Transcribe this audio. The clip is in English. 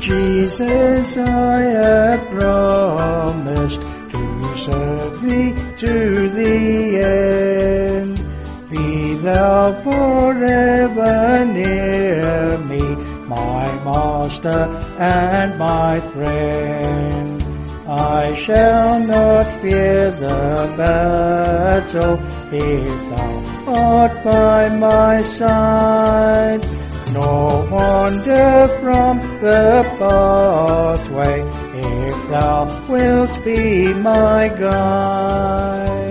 Jesus, I have promised to serve thee to the end. Be thou forever near me, my master and my friend. I shall not fear the battle if thou art by my side, nor wander from the pathway if thou wilt be my guide.